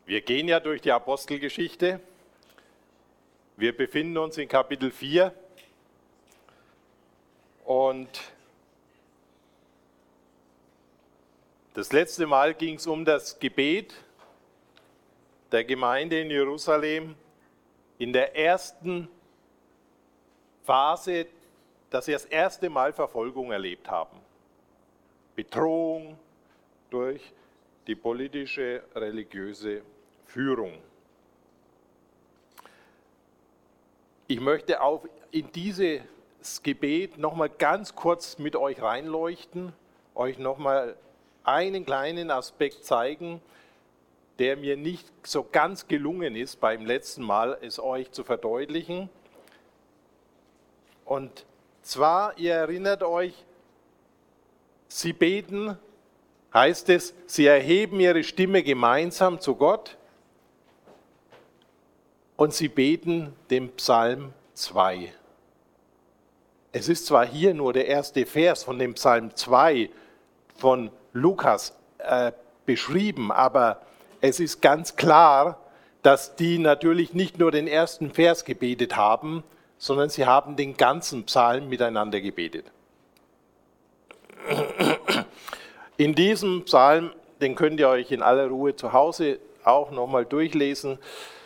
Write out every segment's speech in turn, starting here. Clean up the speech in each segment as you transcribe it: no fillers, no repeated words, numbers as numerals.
Wir gehen ja durch die Apostelgeschichte. Wir befinden uns in Kapitel 4 und das letzte Mal ging es um das Gebet der Gemeinde in Jerusalem in der ersten Phase, dass sie das erste Mal Verfolgung erlebt haben. Bedrohung durch die politische, religiöse Führung. Ich möchte auch in dieses Gebet nochmal ganz kurz mit euch reinleuchten, euch nochmal einen kleinen Aspekt zeigen, der mir nicht so ganz gelungen ist beim letzten Mal, es euch zu verdeutlichen. Und zwar, ihr erinnert euch, sie beten, heißt es, sie erheben ihre Stimme gemeinsam zu Gott und sie beten den Psalm 2. Es ist zwar hier nur der erste Vers von dem Psalm 2 von Lukas beschrieben, aber es ist ganz klar, dass die natürlich nicht nur den ersten Vers gebetet haben, sondern sie haben den ganzen Psalm miteinander gebetet. In diesem Psalm, den könnt ihr euch in aller Ruhe zu Hause auch nochmal durchlesen,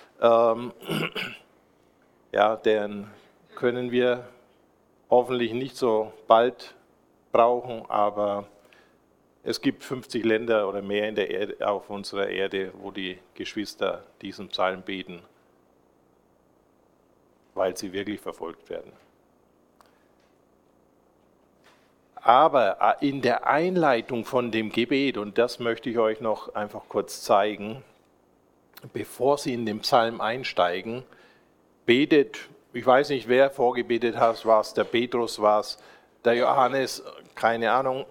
den können wir hoffentlich nicht so bald brauchen, aber es gibt 50 Länder oder mehr in der Erde, auf unserer Erde, wo die Geschwister diesen Psalm beten, weil sie wirklich verfolgt werden. Aber in der Einleitung von dem Gebet, und das möchte ich euch noch einfach kurz zeigen, bevor Sie in den Psalm einsteigen, betet, ich weiß nicht, wer vorgebetet hat, war es der Petrus, war es der Johannes, keine Ahnung.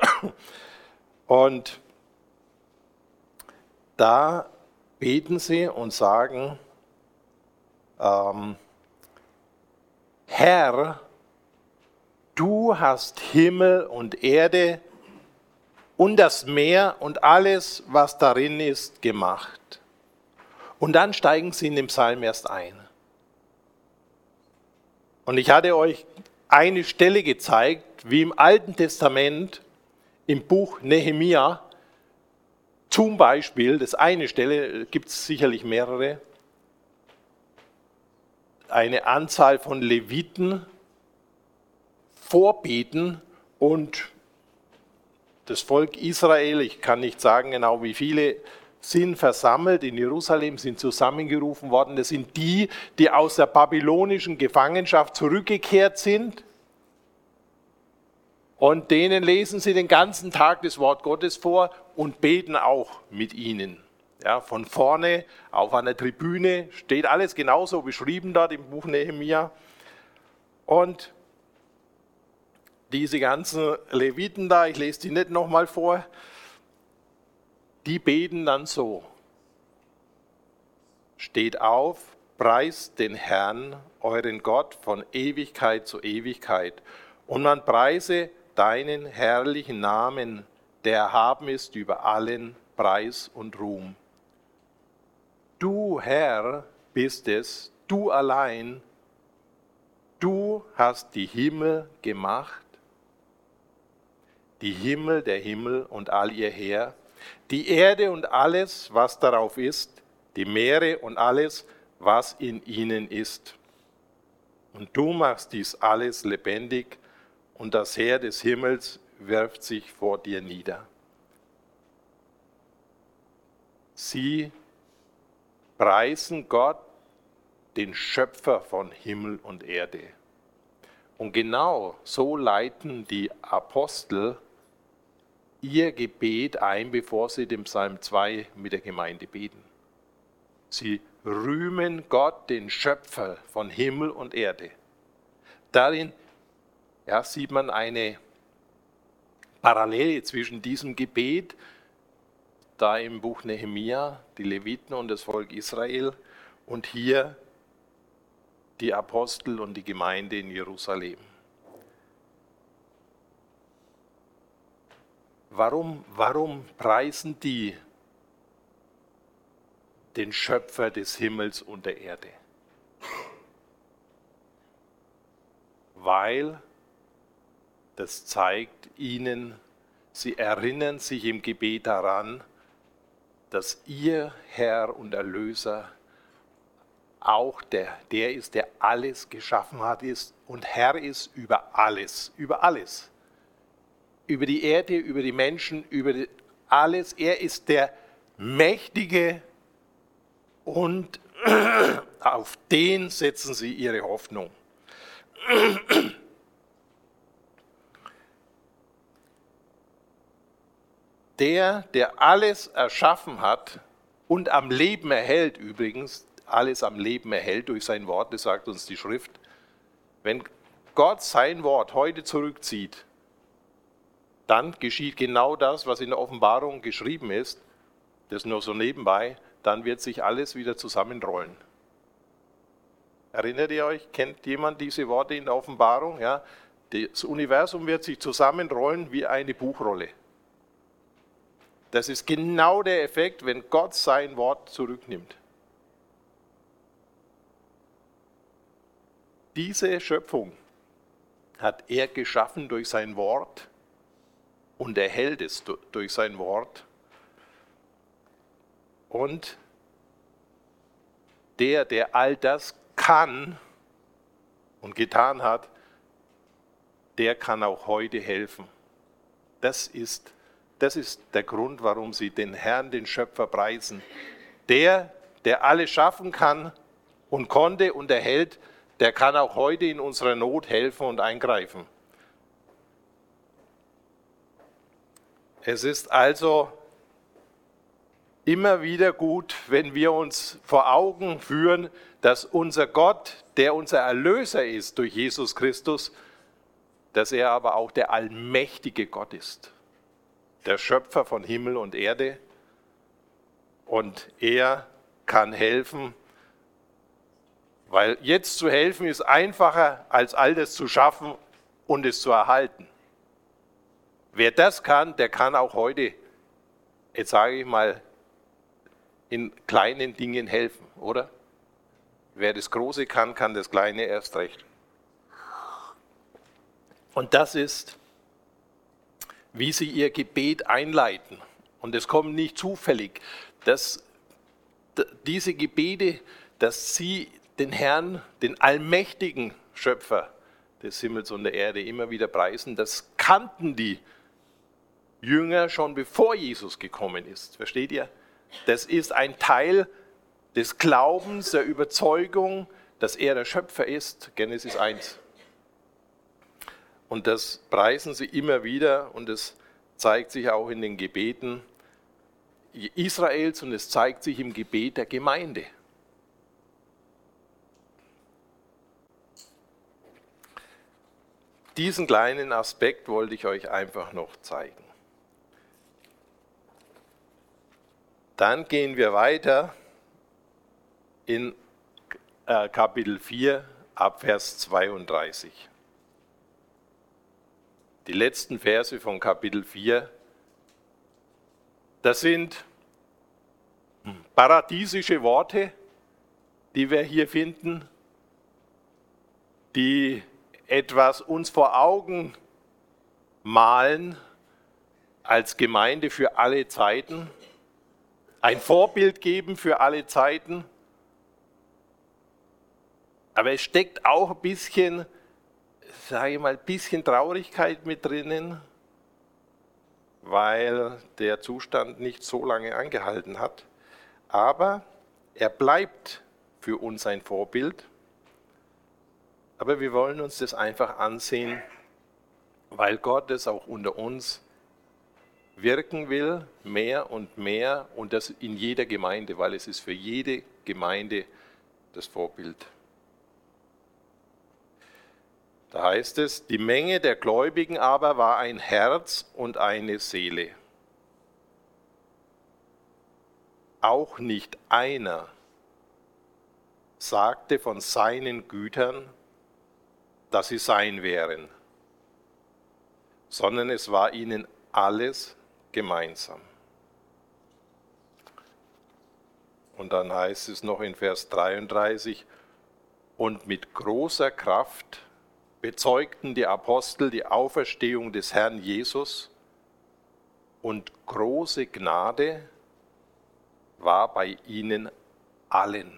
Und da beten sie und sagen, Herr, du hast Himmel und Erde und das Meer und alles, was darin ist, gemacht. Und dann steigen sie in den Psalm erst ein. Und ich hatte euch eine Stelle gezeigt, wie im Alten Testament, im Buch Nehemia, zum Beispiel, das eine Stelle, gibt es sicherlich mehrere, eine Anzahl von Leviten vorbeten und das Volk Israel, ich kann nicht sagen genau wie viele, sind versammelt in Jerusalem, sind zusammengerufen worden. Das sind die, die aus der babylonischen Gefangenschaft zurückgekehrt sind. Und denen lesen sie den ganzen Tag das Wort Gottes vor und beten auch mit ihnen. Ja, von vorne auf einer Tribüne steht alles genauso beschrieben dort im Buch Nehemia. Und diese ganzen Leviten da, ich lese die nicht nochmal vor, die beten dann so. Steht auf, preist den Herrn, euren Gott, von Ewigkeit zu Ewigkeit. Und man preise deinen herrlichen Namen, der erhaben ist über allen Preis und Ruhm. Du, Herr, bist es, du allein, du hast die Himmel gemacht, die Himmel, der Himmel und all ihr Heer, die Erde und alles, was darauf ist, die Meere und alles, was in ihnen ist. Und du machst dies alles lebendig und das Heer des Himmels wirft sich vor dir nieder. Sie preisen Gott, den Schöpfer von Himmel und Erde. Und genau so leiten die Apostel ihr Gebet ein, bevor sie den Psalm 2 mit der Gemeinde beten. Sie rühmen Gott, den Schöpfer von Himmel und Erde. Darin sieht man eine Parallele zwischen diesem Gebet, da im Buch Nehemia, die Leviten und das Volk Israel, und hier die Apostel und die Gemeinde in Jerusalem. Warum preisen die den Schöpfer des Himmels und der Erde. Weil das zeigt ihnen, sie erinnern sich im Gebet daran, dass ihr Herr und Erlöser auch der ist, der alles geschaffen hat ist und Herr ist über alles, über alles. Über die Erde, über die Menschen, über alles. Er ist der Mächtige und auf den setzen sie ihre Hoffnung. Der alles erschaffen hat und am Leben erhält übrigens, alles am Leben erhält durch sein Wort, das sagt uns die Schrift. Wenn Gott sein Wort heute zurückzieht, dann geschieht genau das, was in der Offenbarung geschrieben ist, das nur so nebenbei, dann wird sich alles wieder zusammenrollen. Erinnert ihr euch, kennt jemand diese Worte in der Offenbarung? Ja? Das Universum wird sich zusammenrollen wie eine Buchrolle. Das ist genau der Effekt, wenn Gott sein Wort zurücknimmt. Diese Schöpfung hat er geschaffen durch sein Wort und er hält es durch sein Wort. Und der all das kann und getan hat, der kann auch heute helfen. Das ist der Grund, warum sie den Herrn, den Schöpfer preisen. Der alles schaffen kann und konnte und erhält, der kann auch heute in unserer Not helfen und eingreifen. Es ist also immer wieder gut, wenn wir uns vor Augen führen, dass unser Gott, der unser Erlöser ist durch Jesus Christus, dass er aber auch der allmächtige Gott ist. Der Schöpfer von Himmel und Erde, und er kann helfen, weil jetzt zu helfen ist einfacher, als all das zu schaffen und es zu erhalten. Wer das kann, der kann auch heute, jetzt sage ich mal, in kleinen Dingen helfen, oder? Wer das Große kann, kann das Kleine erst recht. Und das ist, wie sie ihr Gebet einleiten. Und es kommt nicht zufällig, dass diese Gebete, dass sie den Herrn, den allmächtigen Schöpfer des Himmels und der Erde immer wieder preisen, das kannten die Jünger schon bevor Jesus gekommen ist. Versteht ihr? Das ist ein Teil des Glaubens, der Überzeugung, dass er der Schöpfer ist. Genesis 1. Und das preisen sie immer wieder und es zeigt sich auch in den Gebeten Israels und es zeigt sich im Gebet der Gemeinde. Diesen kleinen Aspekt wollte ich euch einfach noch zeigen. Dann gehen wir weiter in Kapitel 4 ab Vers 32. Die letzten Verse von Kapitel 4, das sind paradiesische Worte, die wir hier finden, die etwas uns vor Augen malen als Gemeinde für alle Zeiten, ein Vorbild geben für alle Zeiten. Aber es steckt auch ein bisschen, sage ich mal, ein bisschen Traurigkeit mit drinnen, weil der Zustand nicht so lange angehalten hat. Aber er bleibt für uns ein Vorbild. Aber wir wollen uns das einfach ansehen, weil Gott es auch unter uns wirken will, mehr und das in jeder Gemeinde, weil es ist für jede Gemeinde das Vorbild. Da heißt es, die Menge der Gläubigen aber war ein Herz und eine Seele. Auch nicht einer sagte von seinen Gütern, dass sie sein wären, sondern es war ihnen alles gemeinsam. Und dann heißt es noch in Vers 33, und mit großer Kraft bezeugten die Apostel die Auferstehung des Herrn Jesus, und große Gnade war bei ihnen allen.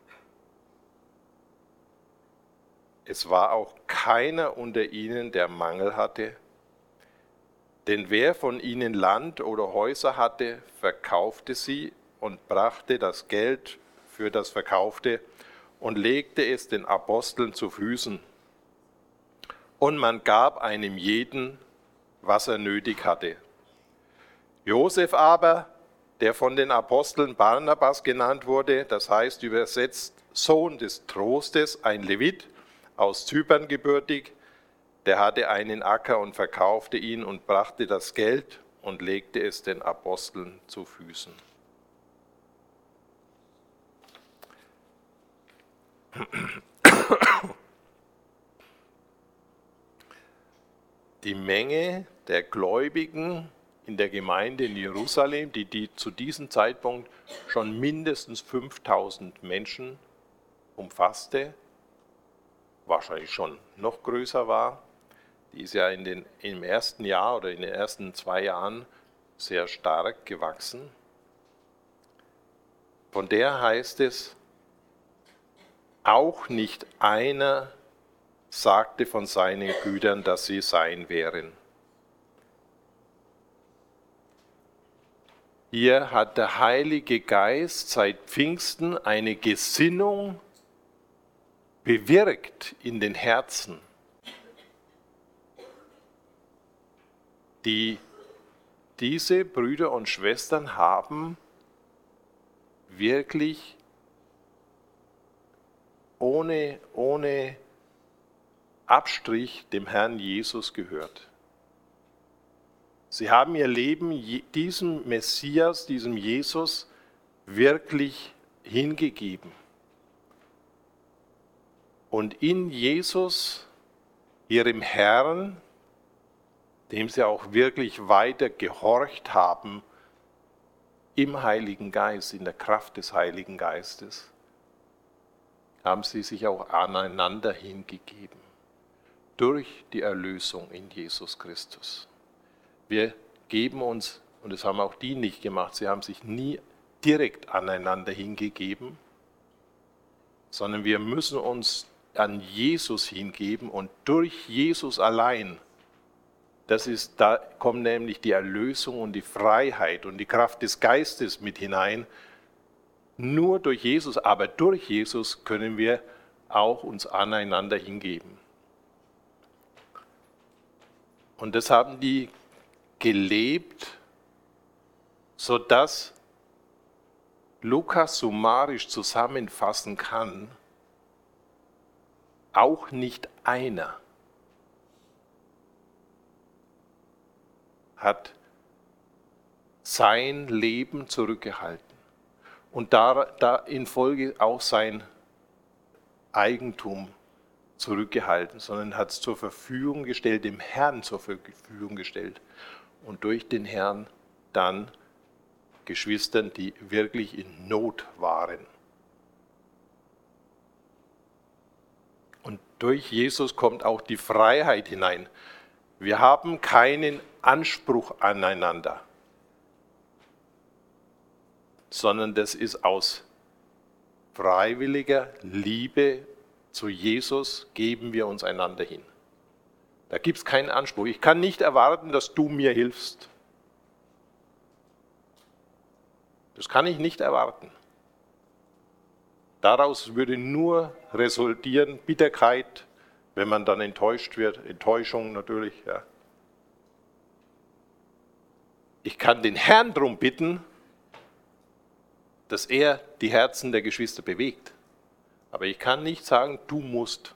Es war auch keiner unter ihnen, der Mangel hatte, denn wer von ihnen Land oder Häuser hatte, verkaufte sie und brachte das Geld für das Verkaufte und legte es den Aposteln zu Füßen. Und man gab einem jeden, was er nötig hatte. Josef aber, der von den Aposteln Barnabas genannt wurde, das heißt übersetzt Sohn des Trostes, ein Levit, aus Zypern gebürtig, der hatte einen Acker und verkaufte ihn und brachte das Geld und legte es den Aposteln zu Füßen. Die Menge der Gläubigen in der Gemeinde in Jerusalem, die zu diesem Zeitpunkt schon mindestens 5000 Menschen umfasste, wahrscheinlich schon noch größer war, die ist ja im ersten Jahr oder in den ersten 2 Jahren sehr stark gewachsen. Von der heißt es, auch nicht einer sagte von seinen Gütern, dass sie sein wären. Hier hat der Heilige Geist seit Pfingsten eine Gesinnung bewirkt in den Herzen, die diese Brüder und Schwestern haben wirklich ohne Abstrich dem Herrn Jesus gehört. Sie haben ihr Leben diesem Messias, diesem Jesus wirklich hingegeben. Und in Jesus, ihrem Herrn, dem sie auch wirklich weiter gehorcht haben, im Heiligen Geist, in der Kraft des Heiligen Geistes, haben sie sich auch aneinander hingegeben. Durch die Erlösung in Jesus Christus. Wir geben uns, und das haben auch die nicht gemacht, sie haben sich nie direkt aneinander hingegeben, sondern wir müssen uns an Jesus hingeben und durch Jesus allein, da kommt nämlich die Erlösung und die Freiheit und die Kraft des Geistes mit hinein. Nur durch Jesus, aber durch Jesus können wir auch uns aneinander hingeben. Und das haben die gelebt, sodass Lukas summarisch zusammenfassen kann, auch nicht einer hat sein Leben zurückgehalten und da in Folge auch sein Eigentum zurückgehalten, sondern hat es zur Verfügung gestellt, dem Herrn zur Verfügung gestellt und durch den Herrn dann Geschwistern, die wirklich in Not waren. Und durch Jesus kommt auch die Freiheit hinein. Wir haben keinen Anspruch aneinander, sondern das ist aus freiwilliger Liebe zu Jesus geben wir uns einander hin. Da gibt es keinen Anspruch. Ich kann nicht erwarten, dass du mir hilfst. Das kann ich nicht erwarten. Daraus würde nur resultieren Bitterkeit, wenn man dann enttäuscht wird, Enttäuschung natürlich. Ja. Ich kann den Herrn darum bitten, dass er die Herzen der Geschwister bewegt. Aber ich kann nicht sagen, du musst.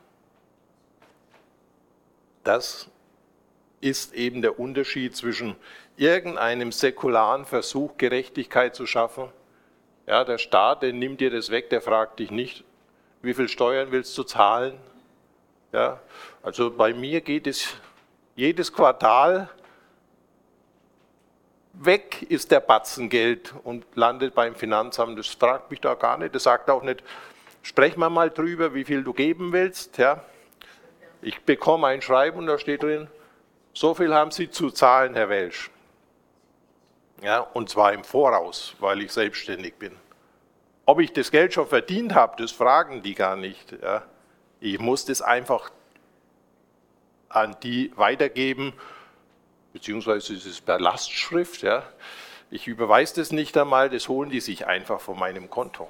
Das ist eben der Unterschied zwischen irgendeinem säkularen Versuch, Gerechtigkeit zu schaffen. Ja, der Staat, der nimmt dir das weg, der fragt dich nicht, wie viel Steuern willst du zahlen. Ja, also bei mir geht es jedes Quartal weg ist der Batzen Geld und landet beim Finanzamt. Das fragt mich da gar nicht. Das sagt auch nicht, sprechen wir mal drüber, wie viel du geben willst. Ja. Ich bekomme ein Schreiben und da steht drin, so viel haben Sie zu zahlen, Herr Welsch. Ja, und zwar im Voraus, weil ich selbstständig bin. Ob ich das Geld schon verdient habe, das fragen die gar nicht. Ja. Ich muss das einfach an die weitergeben, beziehungsweise es ist per Lastschrift. Ja. Ich überweise das nicht einmal, das holen die sich einfach von meinem Konto.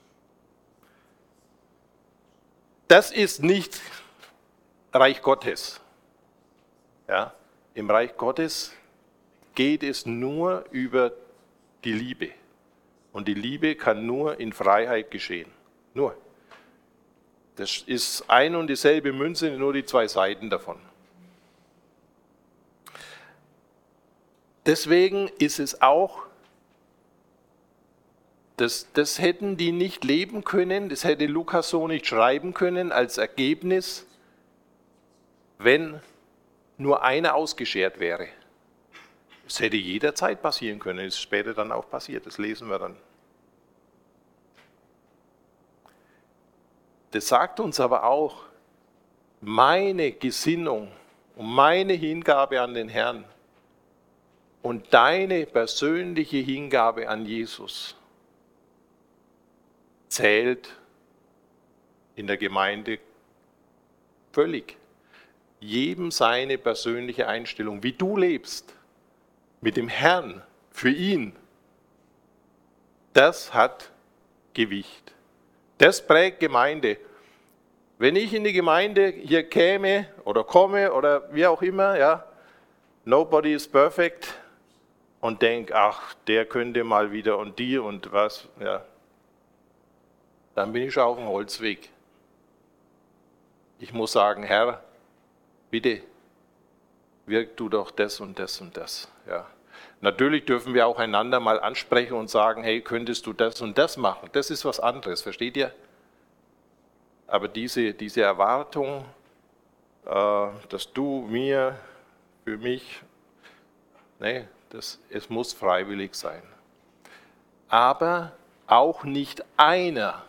Das ist nicht Reich Gottes. Ja. Im Reich Gottes geht es nur über die Liebe. Und die Liebe kann nur in Freiheit geschehen. Nur. Das ist ein und dieselbe Münze, nur die zwei Seiten davon. Deswegen ist es auch, das hätten die nicht leben können, das hätte Lukas so nicht schreiben können als Ergebnis, wenn nur einer ausgeschert wäre. Es hätte jederzeit passieren können, es ist später dann auch passiert, das lesen wir dann. Das sagt uns aber auch, meine Gesinnung und meine Hingabe an den Herrn und deine persönliche Hingabe an Jesus zählt in der Gemeinde völlig. Jedem seine persönliche Einstellung, wie du lebst, mit dem Herrn, für ihn, das hat Gewicht. Das prägt Gemeinde. Wenn ich in die Gemeinde hier käme oder komme oder wie auch immer, ja, nobody is perfect und denke, ach, der könnte mal wieder und die und was, ja, dann bin ich schon auf dem Holzweg. Ich muss sagen, Herr, bitte, wirk du doch das und das und das. Ja. Natürlich dürfen wir auch einander mal ansprechen und sagen, hey, könntest du das und das machen? Das ist was anderes, versteht ihr? Aber diese Erwartung, dass du mir, für mich, nee, es muss freiwillig sein. Aber auch nicht einer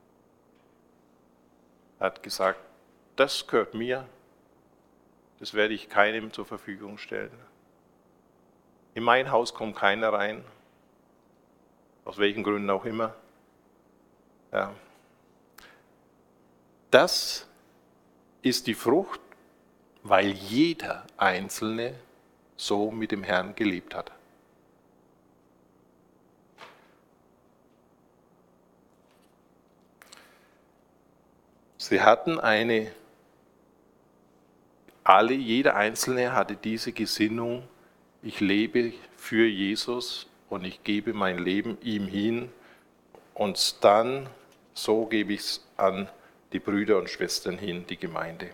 hat gesagt, das gehört mir, das werde ich keinem zur Verfügung stellen. In mein Haus kommt keiner rein, aus welchen Gründen auch immer. Ja. Das ist die Frucht, weil jeder Einzelne so mit dem Herrn gelebt hat. Sie hatten jeder Einzelne hatte diese Gesinnung, ich lebe für Jesus und ich gebe mein Leben ihm hin und dann, so gebe ich es an die Brüder und Schwestern hin, die Gemeinde.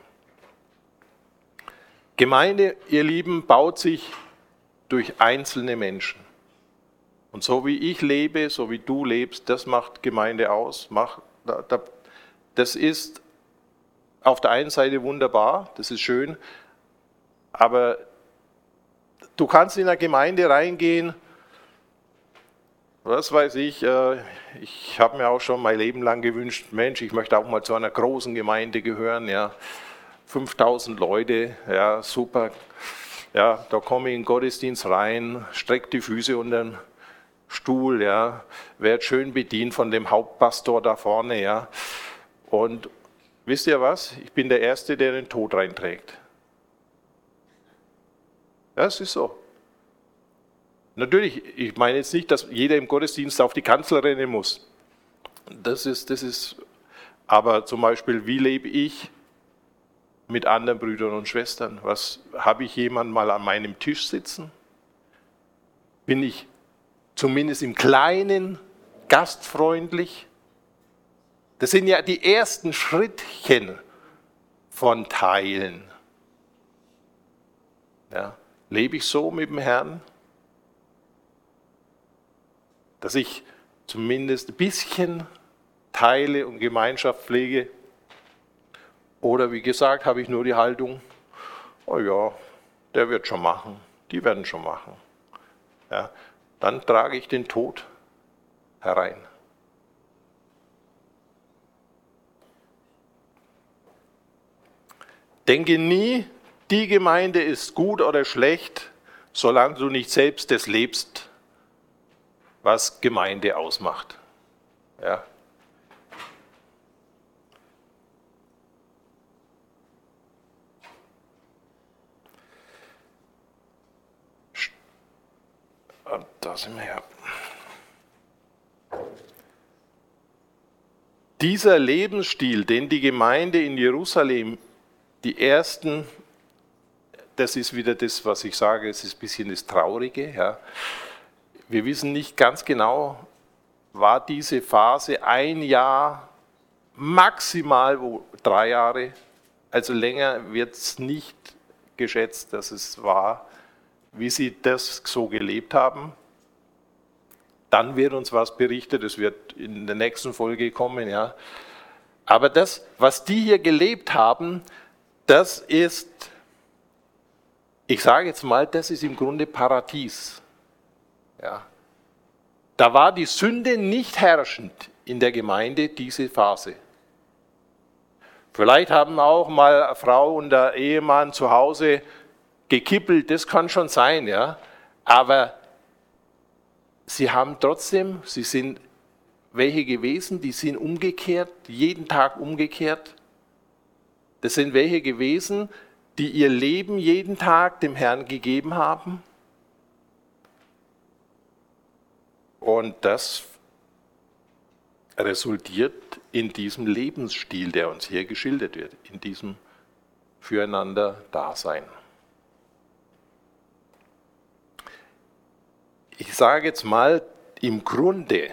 Gemeinde, ihr Lieben, baut sich durch einzelne Menschen. Und so wie ich lebe, so wie du lebst, das macht Gemeinde aus. Das ist auf der einen Seite wunderbar, das ist schön, aber du kannst in eine Gemeinde reingehen, was weiß ich habe mir auch schon mein Leben lang gewünscht, Mensch, ich möchte auch mal zu einer großen Gemeinde gehören, ja, 5000 Leute, ja, super, ja, da komme ich in den Gottesdienst rein, strecke die Füße unter den Stuhl, ja, werde schön bedient von dem Hauptpastor da vorne, ja, und wisst ihr was? Ich bin der Erste, der den Tod reinträgt. Ja, es ist so. Natürlich, ich meine jetzt nicht, dass jeder im Gottesdienst auf die Kanzel rennen muss. Das ist, aber zum Beispiel, wie lebe ich mit anderen Brüdern und Schwestern? Habe ich jemanden mal an meinem Tisch sitzen? Bin ich zumindest im Kleinen gastfreundlich? Das sind ja die ersten Schrittchen von Teilen. Ja, lebe ich so mit dem Herrn, dass ich zumindest ein bisschen teile und Gemeinschaft pflege? Oder wie gesagt, habe ich nur die Haltung, oh ja, der wird schon machen, die werden schon machen. ja, dann trage ich den Tod herein. Denke nie, die Gemeinde ist gut oder schlecht, solange du nicht selbst das lebst, was Gemeinde ausmacht. Ja. Und da sind wir ja. Dieser Lebensstil, den die Gemeinde in Jerusalem, die ersten, das ist wieder das, was ich sage, es ist ein bisschen das Traurige. Ja. Wir wissen nicht ganz genau, war diese Phase 1 Jahr, maximal 3 Jahre, also länger wird es nicht geschätzt, dass es war, wie sie das so gelebt haben. Dann wird uns was berichtet, es wird in der nächsten Folge kommen. Ja. Aber das, was die hier gelebt haben, das ist, ich sage jetzt mal, das ist im Grunde Paradies. Ja. Da war die Sünde nicht herrschend in der Gemeinde, diese Phase. Vielleicht haben auch mal eine Frau und der Ehemann zu Hause gekippelt, das kann schon sein, ja. Aber sie haben trotzdem, sie sind welche gewesen, die sind umgekehrt, jeden Tag umgekehrt. Das sind welche gewesen, die ihr Leben jeden Tag dem Herrn gegeben haben. Und das resultiert in diesem Lebensstil, der uns hier geschildert wird, in diesem Füreinander-Dasein. Ich sage jetzt mal, im Grunde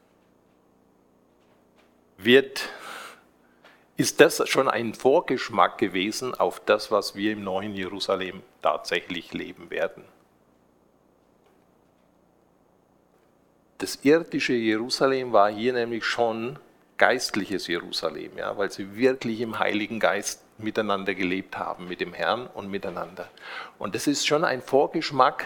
ist das schon ein Vorgeschmack gewesen auf das, was wir im neuen Jerusalem tatsächlich leben werden. Das irdische Jerusalem war hier nämlich schon geistliches Jerusalem, ja, weil sie wirklich im Heiligen Geist miteinander gelebt haben, mit dem Herrn und miteinander. Und das ist schon ein Vorgeschmack,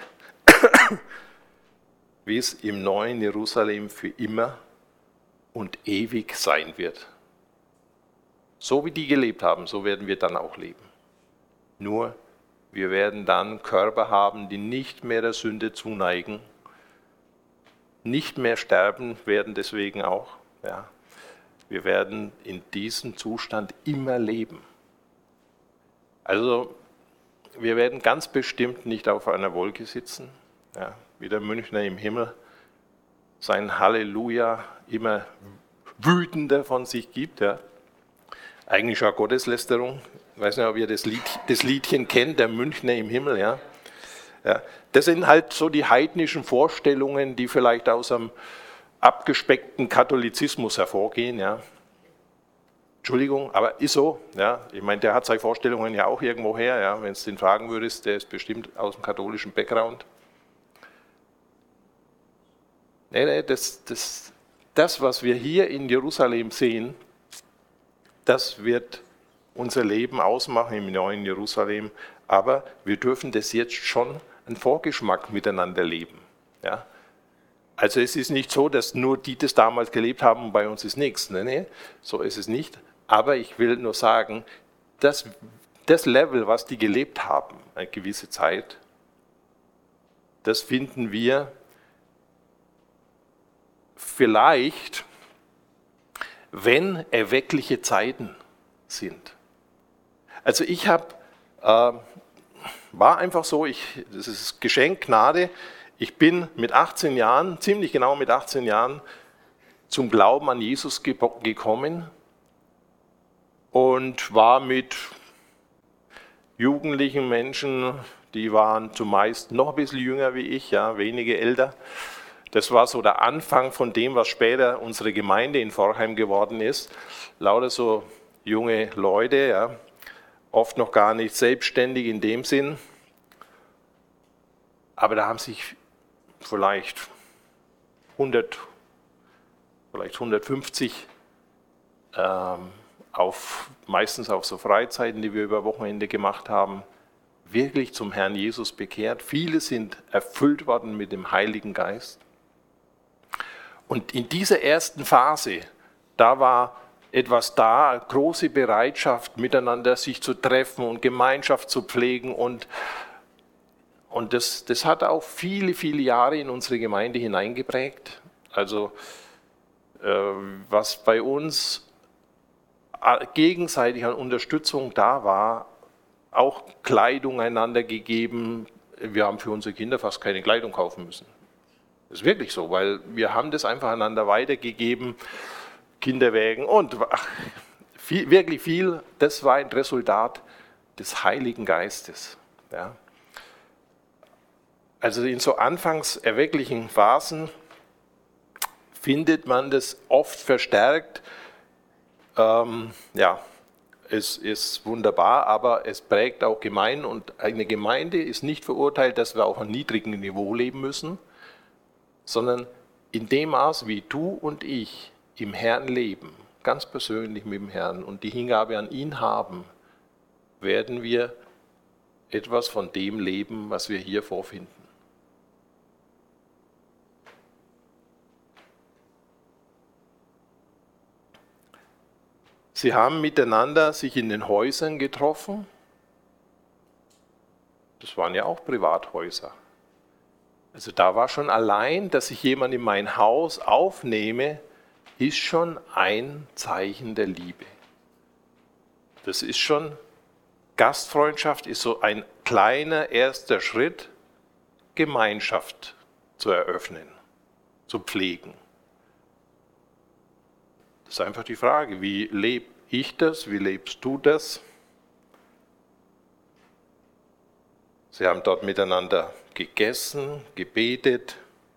wie es im neuen Jerusalem für immer und ewig sein wird. So wie die gelebt haben, so werden wir dann auch leben. Nur, wir werden dann Körper haben, die nicht mehr der Sünde zuneigen, nicht mehr sterben werden deswegen auch. Ja. Wir werden in diesem Zustand immer leben. Also, wir werden ganz bestimmt nicht auf einer Wolke sitzen, ja, wie der Münchner im Himmel sein Halleluja immer wütender von sich gibt. Ja. Eigentlich schon Gotteslästerung. Ich weiß nicht, ob ihr das Liedchen kennt, der Münchner im Himmel. Ja. Ja. Das sind halt so die heidnischen Vorstellungen, die vielleicht aus einem abgespeckten Katholizismus hervorgehen. Ja. Entschuldigung, aber ist so. Ja. Ich meine, der hat seine Vorstellungen ja auch irgendwo her. Ja. Wenn du den fragen würdest, der ist bestimmt aus dem katholischen Background. Nee, das, was wir hier in Jerusalem sehen, das wird unser Leben ausmachen im neuen Jerusalem. Aber wir dürfen das jetzt schon einen Vorgeschmack miteinander leben. Ja? Also es ist nicht so, dass nur die das damals gelebt haben und bei uns ist nichts. Nee, so ist es nicht. Aber ich will nur sagen, das Level, was die gelebt haben, eine gewisse Zeit, das finden wir vielleicht, wenn erweckliche Zeiten sind. Also ich war einfach so, das ist Geschenk, Gnade, ich bin mit 18 Jahren, ziemlich genau mit 18 Jahren, zum Glauben an Jesus gekommen und war mit jugendlichen Menschen, die waren zumeist noch ein bisschen jünger wie ich, ja, wenige älter. Das war so der Anfang von dem, was später unsere Gemeinde in Forchheim geworden ist. Lauter so junge Leute, ja, oft noch gar nicht selbstständig in dem Sinn. Aber da haben sich vielleicht 100, vielleicht 150 meistens auf so Freizeiten, die wir über Wochenende gemacht haben, wirklich zum Herrn Jesus bekehrt. Viele sind erfüllt worden mit dem Heiligen Geist. Und in dieser ersten Phase, da war etwas da, große Bereitschaft, miteinander sich zu treffen und Gemeinschaft zu pflegen. Und das hat auch viele, viele Jahre in unsere Gemeinde hineingeprägt. Also was bei uns gegenseitig an Unterstützung da war, auch Kleidung einander gegeben. Wir haben für unsere Kinder fast keine Kleidung kaufen müssen. Das ist wirklich so, weil wir haben das einfach einander weitergegeben, Kinderwägen und wirklich viel. Das war ein Resultat des Heiligen Geistes. Ja. Also in so anfangs erwecklichen Phasen findet man das oft verstärkt. Es ist wunderbar, aber es prägt auch Gemeinden und eine Gemeinde ist nicht verurteilt, dass wir auf einem niedrigen Niveau leben müssen, sondern in dem Maß, wie du und ich im Herrn leben, ganz persönlich mit dem Herrn und die Hingabe an ihn haben, werden wir etwas von dem leben, was wir hier vorfinden. Sie haben miteinander sich in den Häusern getroffen. Das waren ja auch Privathäuser. Also da war schon allein, dass ich jemand in mein Haus aufnehme, ist schon ein Zeichen der Liebe. Das ist schon, Gastfreundschaft ist so ein kleiner erster Schritt, Gemeinschaft zu eröffnen, zu pflegen. Das ist einfach die Frage, wie lebe ich das, wie lebst du das? Sie haben dort miteinander gegessen, gebetet.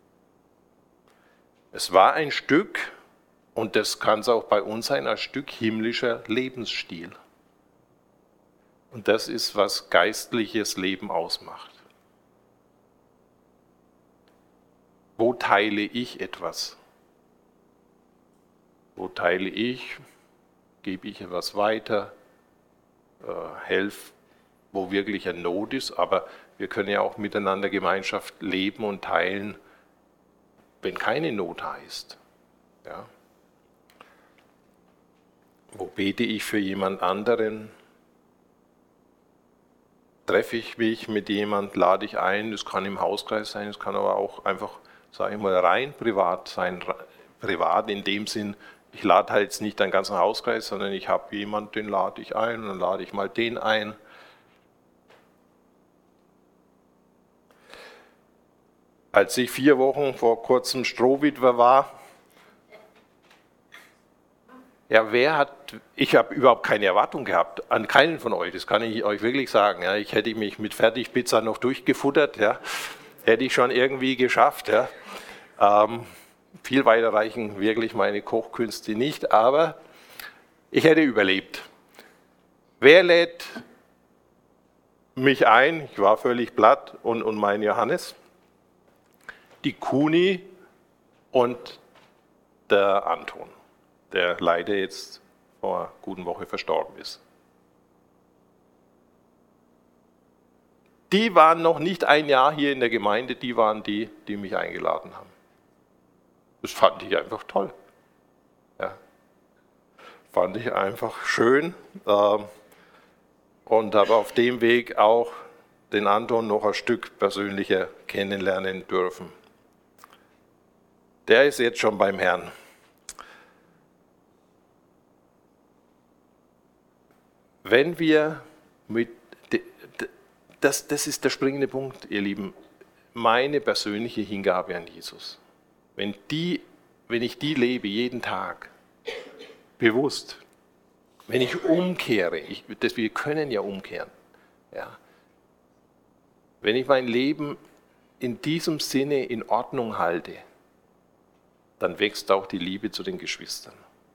Es war ein Stück, und das kann es auch bei uns sein, ein Stück himmlischer Lebensstil. Und das ist, was geistliches Leben ausmacht. Wo teile ich etwas? Wo teile ich? Gebe ich etwas weiter? Helfe, wo wirklich eine Not ist? Aber wir können ja auch miteinander Gemeinschaft leben und teilen, wenn keine Not da ist. Ja. Wo bete ich für jemand anderen? Treffe ich mich mit jemand, lade ich ein, das kann im Hauskreis sein, das kann aber auch einfach, sage ich mal, rein privat sein. Privat in dem Sinn, ich lade halt jetzt nicht einen ganzen Hauskreis, sondern ich habe jemanden, den lade ich ein und dann lade ich mal den ein. Als ich 4 Wochen vor kurzem Strohwitwer war, ja, ich habe überhaupt keine Erwartung gehabt, an keinen von euch, das kann ich euch wirklich sagen. Ja, ich hätte mich mit Fertigpizza noch durchgefuttert, ja, hätte ich schon irgendwie geschafft. Ja. Viel weiter reichen wirklich meine Kochkünste nicht, aber ich hätte überlebt. Wer lädt mich ein? Ich war völlig platt und mein Johannes, die Kuni und der Anton, der leider jetzt vor einer guten Woche verstorben ist. Die waren noch nicht ein Jahr hier in der Gemeinde, die waren die, die mich eingeladen haben. Das fand ich einfach toll. Ja. Fand ich einfach schön und habe auf dem Weg auch den Anton noch ein Stück persönlicher kennenlernen dürfen. Der ist jetzt schon beim Herrn. Wenn wir das ist der springende Punkt, ihr Lieben, meine persönliche Hingabe an Jesus. Wenn ich die lebe, jeden Tag, bewusst, wenn ich umkehre, wir können ja umkehren, ja. Wenn ich mein Leben in diesem Sinne in Ordnung halte, dann wächst auch die Liebe zu den Geschwistern.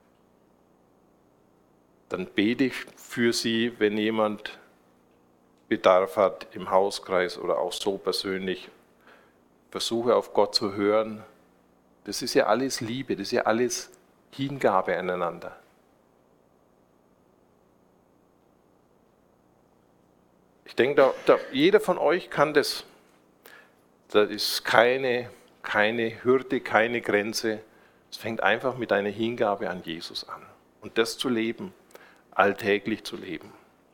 Dann bete ich für sie, wenn jemand Bedarf hat im Hauskreis oder auch so persönlich, versuche auf Gott zu hören. Das ist ja alles Liebe, das ist ja alles Hingabe aneinander. Ich denke, jeder von euch kann das. Das ist keine Hürde, keine Grenze. Es fängt einfach mit einer Hingabe an Jesus an. Und das zu leben, alltäglich zu leben.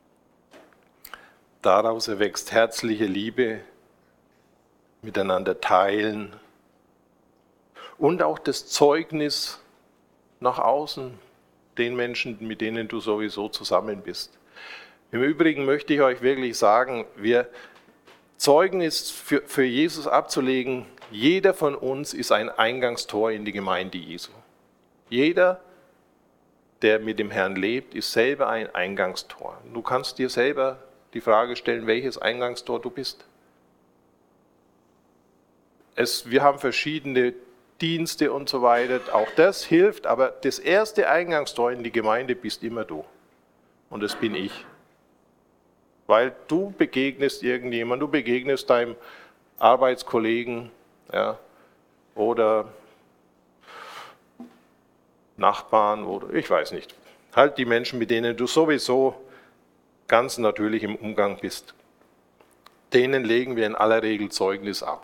Daraus erwächst herzliche Liebe, miteinander teilen und auch das Zeugnis nach außen, den Menschen, mit denen du sowieso zusammen bist. Im Übrigen möchte ich euch wirklich sagen, Zeugnis für Jesus abzulegen, jeder von uns ist ein Eingangstor in die Gemeinde Jesu. Jeder, der mit dem Herrn lebt, ist selber ein Eingangstor. Du kannst dir selber die Frage stellen, welches Eingangstor du bist. Wir haben verschiedene Dienste und so weiter, auch das hilft, aber das erste Eingangstor in die Gemeinde bist immer du. Und das bin ich. Weil du begegnest irgendjemand, du begegnest deinem Arbeitskollegen, ja, oder Nachbarn oder ich weiß nicht. Halt die Menschen, mit denen du sowieso ganz natürlich im Umgang bist. Denen legen wir in aller Regel Zeugnis ab.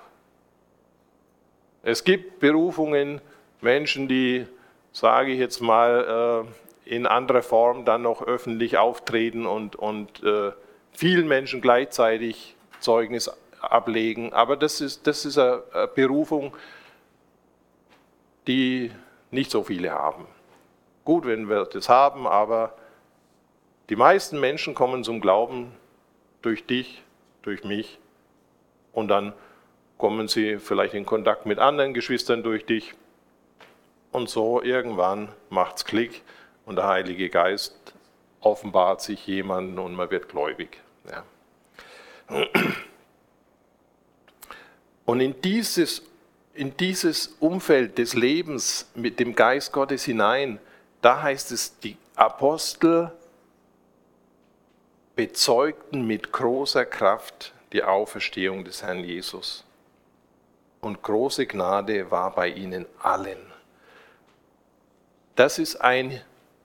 Es gibt Berufungen, Menschen, die, sage ich jetzt mal, in anderer Form dann noch öffentlich auftreten und vielen Menschen gleichzeitig Zeugnis ablegen. Aber das ist eine Berufung, die nicht so viele haben. Gut, wenn wir das haben, aber die meisten Menschen kommen zum Glauben durch dich, durch mich und dann kommen sie vielleicht in Kontakt mit anderen Geschwistern durch dich und so irgendwann macht's Klick und der Heilige Geist offenbart sich jemandem und man wird gläubig. Ja. Und in dieses Umfeld des Lebens mit dem Geist Gottes hinein, da heißt es, die Apostel bezeugten mit großer Kraft die Auferstehung des Herrn Jesus. Und große Gnade war bei ihnen allen. Das ist ein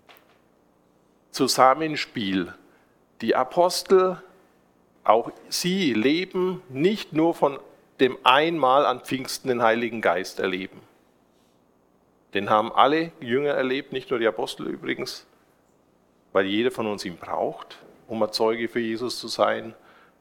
Zusammenspiel. Die Apostel, auch sie leben nicht nur von dem einmal an Pfingsten den Heiligen Geist erleben. Den haben alle Jünger erlebt, nicht nur die Apostel übrigens, weil jeder von uns ihn braucht, um ein Zeuge für Jesus zu sein.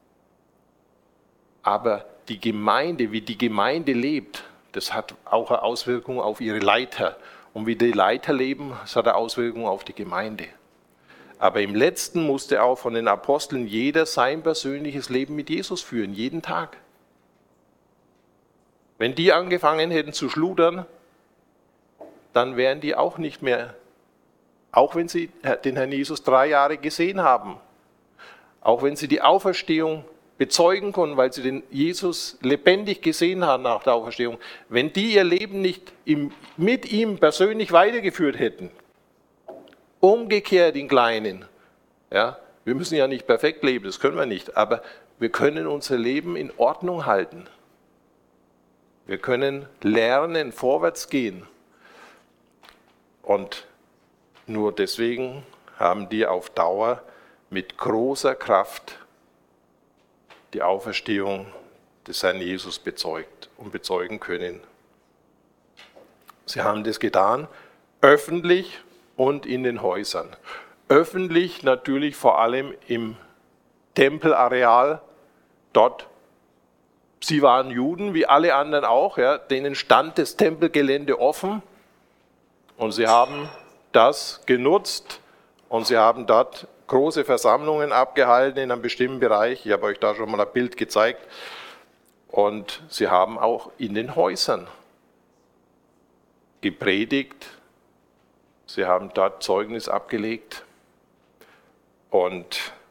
Aber die Gemeinde, wie die Gemeinde lebt, das hat auch eine Auswirkung auf ihre Leiter. Und wie die Leiter leben, das hat eine Auswirkung auf die Gemeinde. Aber im Letzten musste auch von den Aposteln jeder sein persönliches Leben mit Jesus führen, jeden Tag. Wenn die angefangen hätten zu schludern, dann wären die auch nicht mehr, auch wenn sie den Herrn Jesus 3 Jahre gesehen haben, auch wenn sie die Auferstehung bezeugen konnten, weil sie den Jesus lebendig gesehen haben nach der Auferstehung, wenn die ihr Leben nicht mit ihm persönlich weitergeführt hätten, umgekehrt in Kleinen, ja, wir müssen ja nicht perfekt leben, das können wir nicht, aber wir können unser Leben in Ordnung halten. Wir können lernen, vorwärts gehen. Und nur deswegen haben die auf Dauer mit großer Kraft die Auferstehung des Herrn Jesus bezeugt und bezeugen können. Sie haben das getan, öffentlich und in den Häusern. Öffentlich natürlich vor allem im Tempelareal, dort. Sie waren Juden, wie alle anderen auch, ja, denen stand das Tempelgelände offen und sie haben das genutzt und sie haben dort große Versammlungen abgehalten in einem bestimmten Bereich. Ich habe euch da schon mal ein Bild gezeigt. Und sie haben auch in den Häusern gepredigt. Sie haben dort Zeugnis abgelegt. Und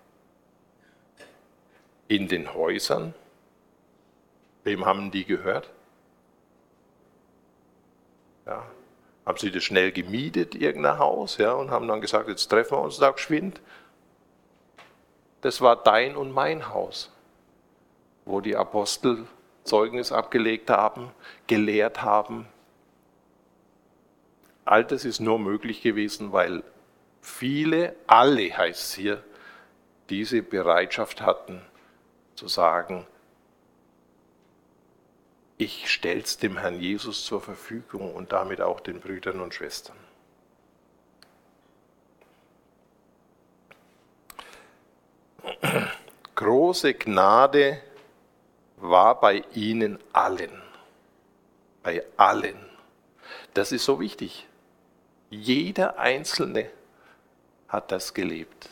in den Häusern, wem haben die gehört? Ja. Haben sie das schnell gemietet, irgendein Haus, ja, und haben dann gesagt, jetzt treffen wir uns da geschwind. Das war dein und mein Haus, wo die Apostel Zeugnis abgelegt haben, gelehrt haben. All das ist nur möglich gewesen, weil viele, alle heißt es hier, diese Bereitschaft hatten, zu sagen, ich stelle es dem Herrn Jesus zur Verfügung und damit auch den Brüdern und Schwestern. Große Gnade war bei ihnen allen. Bei allen. Das ist so wichtig. Jeder Einzelne hat das gelebt.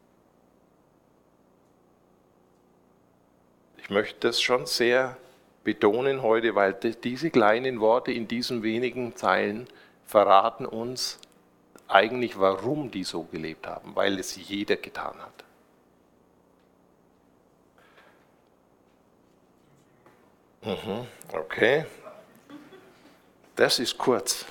Ich möchte das schon sehr betonen heute, weil diese kleinen Worte in diesen wenigen Zeilen verraten uns eigentlich, warum die so gelebt haben, weil es jeder getan hat. Okay, das ist kurz.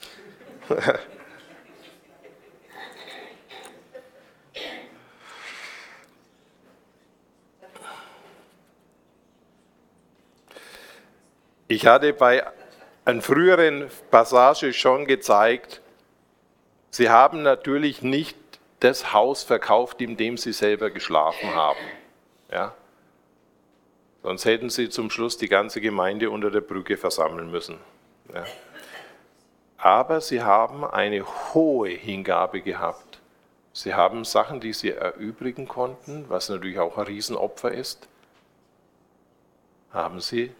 Ich hatte bei einer früheren Passage schon gezeigt, sie haben natürlich nicht das Haus verkauft, in dem sie selber geschlafen haben. Ja? Sonst hätten sie zum Schluss die ganze Gemeinde unter der Brücke versammeln müssen. Ja. Aber sie haben eine hohe Hingabe gehabt. Sie haben Sachen, die sie erübrigen konnten, was natürlich auch ein Riesenopfer ist, haben sie,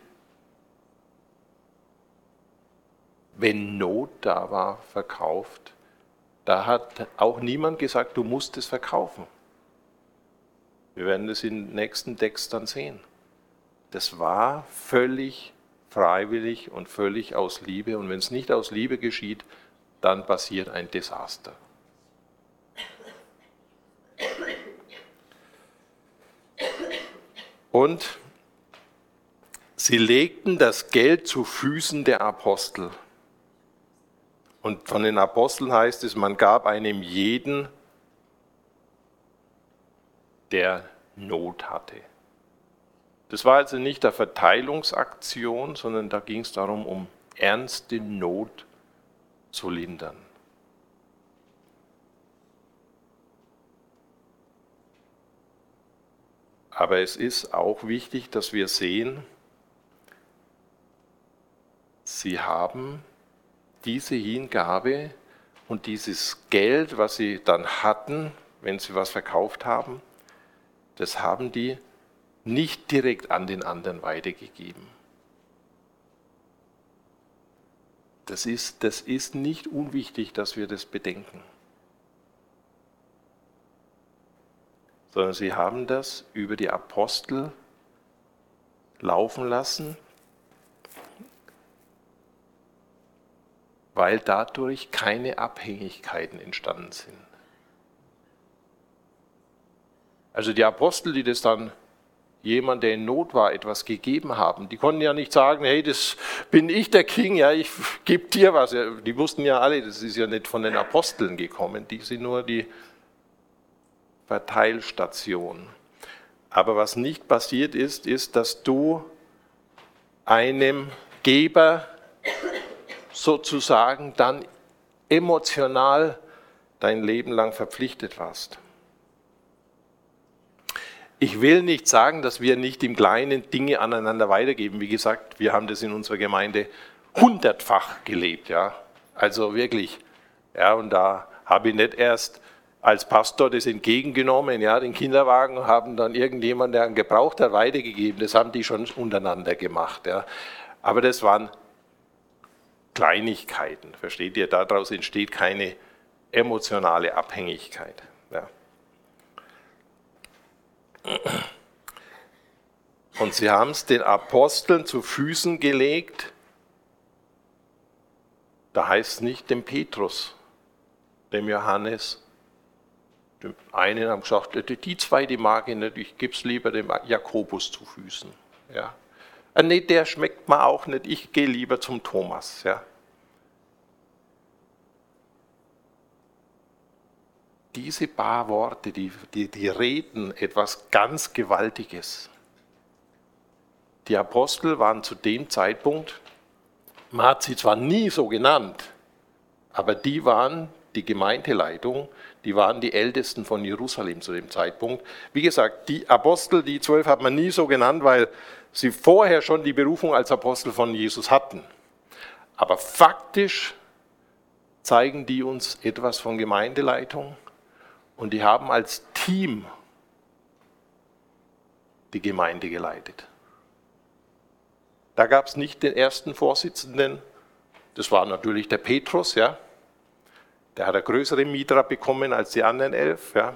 wenn Not da war, verkauft. Da hat auch niemand gesagt, du musst es verkaufen. Wir werden das im nächsten Text dann sehen. Das war völlig freiwillig und völlig aus Liebe. Und wenn es nicht aus Liebe geschieht, dann passiert ein Desaster. Und sie legten das Geld zu Füßen der Apostel. Und von den Aposteln heißt es, man gab einem jeden, der Not hatte. Das war also nicht eine Verteilungsaktion, sondern da ging es darum, um ernste Not zu lindern. Aber es ist auch wichtig, dass wir sehen, sie haben diese Hingabe und dieses Geld, was sie dann hatten, wenn sie was verkauft haben, das haben die nicht direkt an den anderen weitergegeben. Das ist nicht unwichtig, dass wir das bedenken. Sondern sie haben das über die Apostel laufen lassen, weil dadurch keine Abhängigkeiten entstanden sind. Also die Apostel, die das dann jemand, der in Not war, etwas gegeben haben, die konnten ja nicht sagen, hey, das bin ich der King, ja, ich gebe dir was. Die wussten ja alle, das ist ja nicht von den Aposteln gekommen, die sind nur die Verteilstation. Aber was nicht passiert ist, dass du einem Geber sozusagen dann emotional dein Leben lang verpflichtet warst. Ich will nicht sagen, dass wir nicht im Kleinen Dinge aneinander weitergeben. Wie gesagt, wir haben das in unserer Gemeinde 100-fach gelebt. Ja? Also wirklich. Ja, und da habe ich nicht erst als Pastor das entgegengenommen, ja, den Kinderwagen, haben dann irgendjemand, der einen gebraucht hat, weitergegeben. Das haben die schon untereinander gemacht. Ja? Aber das waren Kleinigkeiten. Versteht ihr? Daraus entsteht keine emotionale Abhängigkeit. Ja. Und sie haben es den Aposteln zu Füßen gelegt. Da heißt es nicht dem Petrus, dem Johannes. Dem einen haben gesagt, die zwei, die mag ich nicht, ich gebe es lieber dem Jakobus zu Füßen. Ja. Nee, der schmeckt mir auch nicht, ich gehe lieber zum Thomas. Ja. Diese paar Worte, die reden etwas ganz Gewaltiges. Die Apostel waren zu dem Zeitpunkt, man hat sie zwar nie so genannt, aber die waren die Gemeindeleitung, die waren die Ältesten von Jerusalem zu dem Zeitpunkt. Wie gesagt, die Apostel, die 12 hat man nie so genannt, weil sie vorher schon die Berufung als Apostel von Jesus hatten. Aber faktisch zeigen die uns etwas von Gemeindeleitung und die haben als Team die Gemeinde geleitet. Da gab es nicht den ersten Vorsitzenden, das war natürlich der Petrus, ja. Der hat eine größere Mitra bekommen als die anderen 11, ja.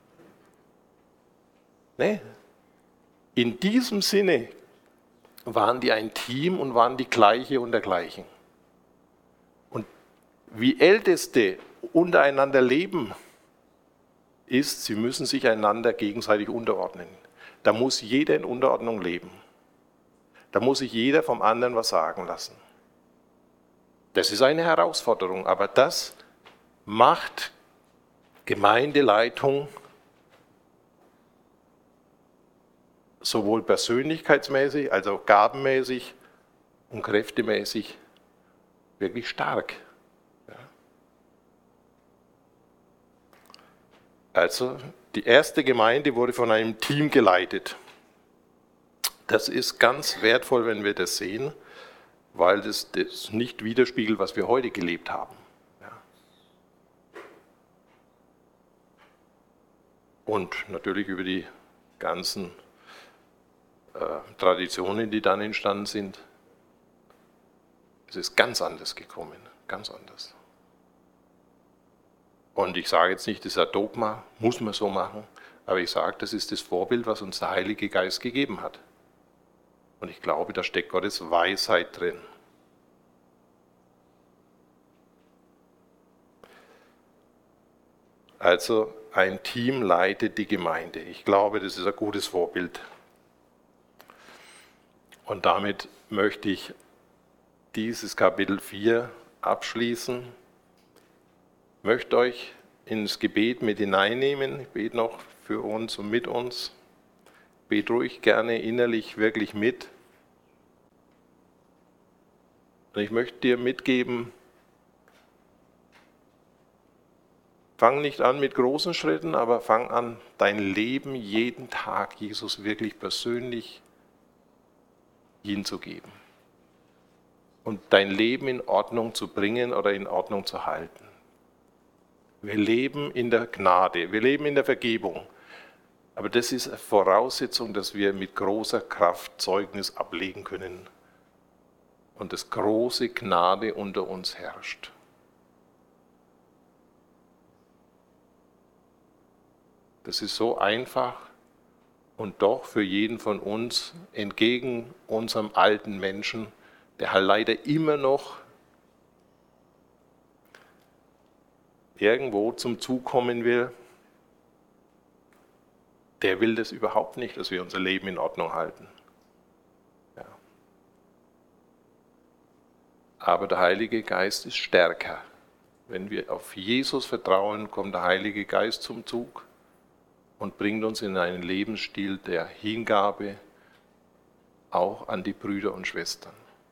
Nee. In diesem Sinne waren die ein Team und waren die Gleiche unter Gleichen. Und wie Älteste untereinander leben, ist, sie müssen sich einander gegenseitig unterordnen. Da muss jeder in Unterordnung leben. Da muss sich jeder vom anderen was sagen lassen. Das ist eine Herausforderung, aber das macht Gemeindeleitung sowohl persönlichkeitsmäßig, also gabenmäßig und kräftemäßig wirklich stark. Ja. Also die erste Gemeinde wurde von einem Team geleitet. Das ist ganz wertvoll, wenn wir das sehen, weil das nicht widerspiegelt, was wir heute gelebt haben. Ja. Und natürlich über die ganzen Traditionen, die dann entstanden sind, es ist ganz anders gekommen, ganz anders. Und ich sage jetzt nicht, das ist ein Dogma, muss man so machen, aber ich sage, das ist das Vorbild, was uns der Heilige Geist gegeben hat. Und ich glaube, da steckt Gottes Weisheit drin. Also ein Team leitet die Gemeinde. Ich glaube, das ist ein gutes Vorbild. Und damit möchte ich dieses Kapitel 4 abschließen. Ich möchte euch ins Gebet mit hineinnehmen. Ich bete noch für uns und mit uns. Bete ruhig gerne innerlich wirklich mit. Und ich möchte dir mitgeben, fang nicht an mit großen Schritten, aber fang an, dein Leben jeden Tag Jesus wirklich persönlich hinzugeben. Und dein Leben in Ordnung zu bringen oder in Ordnung zu halten. Wir leben in der Gnade, wir leben in der Vergebung. Aber das ist eine Voraussetzung, dass wir mit großer Kraft Zeugnis ablegen können und dass große Gnade unter uns herrscht. Das ist so einfach und doch für jeden von uns entgegen unserem alten Menschen, der halt leider immer noch irgendwo zum Zug kommen will, der will das überhaupt nicht, dass wir unser Leben in Ordnung halten. Ja. Aber der Heilige Geist ist stärker. Wenn wir auf Jesus vertrauen, kommt der Heilige Geist zum Zug und bringt uns in einen Lebensstil der Hingabe auch an die Brüder und Schwestern.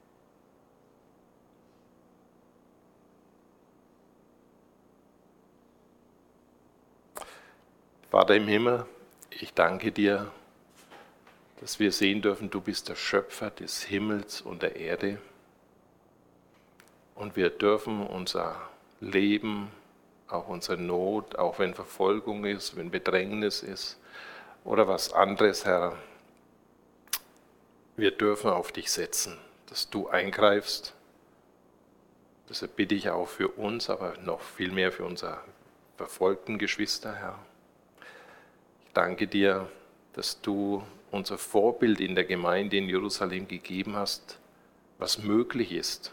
Vater im Himmel, ich danke dir, dass wir sehen dürfen, du bist der Schöpfer des Himmels und der Erde. Und wir dürfen unser Leben, auch unsere Not, auch wenn Verfolgung ist, wenn Bedrängnis ist oder was anderes, Herr, wir dürfen auf dich setzen, dass du eingreifst. Deshalb bitte ich auch für uns, aber noch viel mehr für unsere verfolgten Geschwister, Herr. Ich danke dir, dass du unser Vorbild in der Gemeinde in Jerusalem gegeben hast, was möglich ist,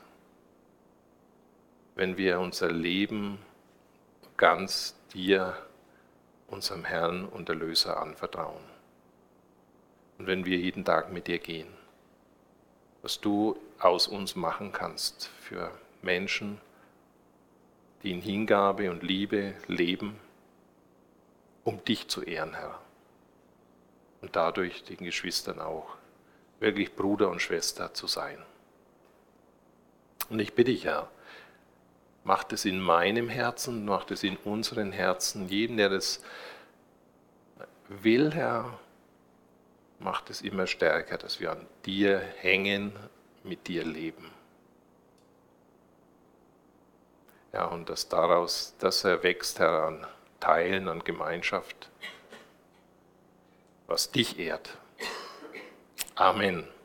wenn wir unser Leben ganz dir, unserem Herrn und Erlöser, anvertrauen. Und wenn wir jeden Tag mit dir gehen, was du aus uns machen kannst für Menschen, die in Hingabe und Liebe leben, um dich zu ehren, Herr. Und dadurch den Geschwistern auch wirklich Bruder und Schwester zu sein. Und ich bitte dich, Herr, Macht es in meinem Herzen, macht es in unseren Herzen. Jeden, der das will, Herr, macht es immer stärker, dass wir an dir hängen, mit dir leben. Ja, und dass daraus das erwächst, Herr, an Teilen, an Gemeinschaft, was dich ehrt. Amen.